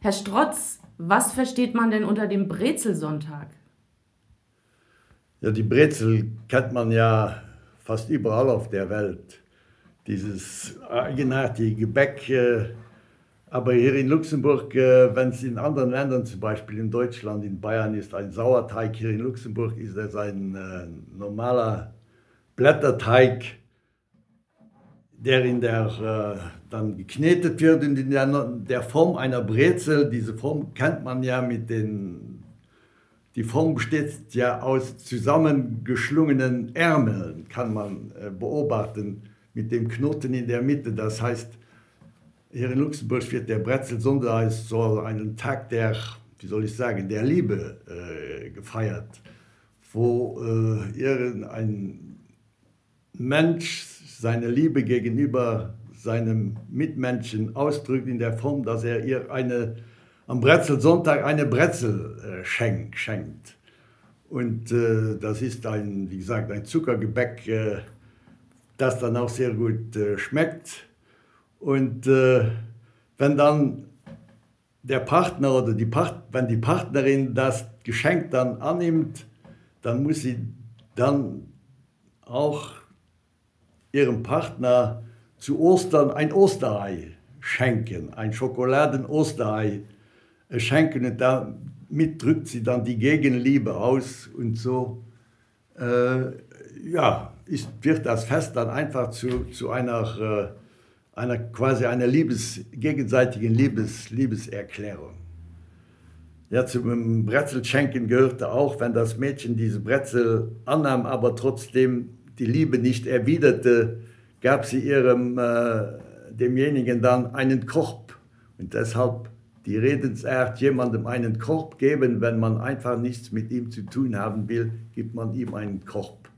Herr Strotz, was versteht man denn unter dem Brezelsonntag? Ja, die Brezel kennt man ja fast überall auf der Welt. Dieses eigenartige Gebäck. Aber hier in Luxemburg, wenn es in anderen Ländern, zum Beispiel in Deutschland, in Bayern, ist ein Sauerteig, hier in Luxemburg ist es ein normaler Blätterteig, der dann geknetet wird und in der Form einer Brezel. Diese Form kennt man ja die Form besteht ja aus zusammengeschlungenen Ärmeln, kann man beobachten, mit dem Knoten in der Mitte. Das heißt, hier in Luxemburg wird der Brezel-Sonntag so einen Tag der, wie soll ich sagen, der Liebe gefeiert, wo ein Mensch seine Liebe gegenüber seinem Mitmenschen ausdrückt in der Form, dass er ihr am Brezel-Sonntag eine Brezel schenkt. Und das ist wie gesagt, ein Zuckergebäck, das dann auch sehr gut schmeckt. Und wenn dann der Partner oder wenn die Partnerin das Geschenk dann annimmt, dann muss sie dann auch ihrem Partner zu Ostern ein Osterei schenken, ein Schokoladen-Osterei schenken, und damit drückt sie dann die Gegenliebe aus, und so wird das Fest dann einfach zu einer quasi einer gegenseitigen Liebeserklärung. Ja, zum Brezelschenken gehörte auch, wenn das Mädchen diese Brezel annahm, aber trotzdem die Liebe nicht erwiderte, gab sie demjenigen dann einen Korb. Und deshalb die Redensart, jemandem einen Korb geben, wenn man einfach nichts mit ihm zu tun haben will, gibt man ihm einen Korb.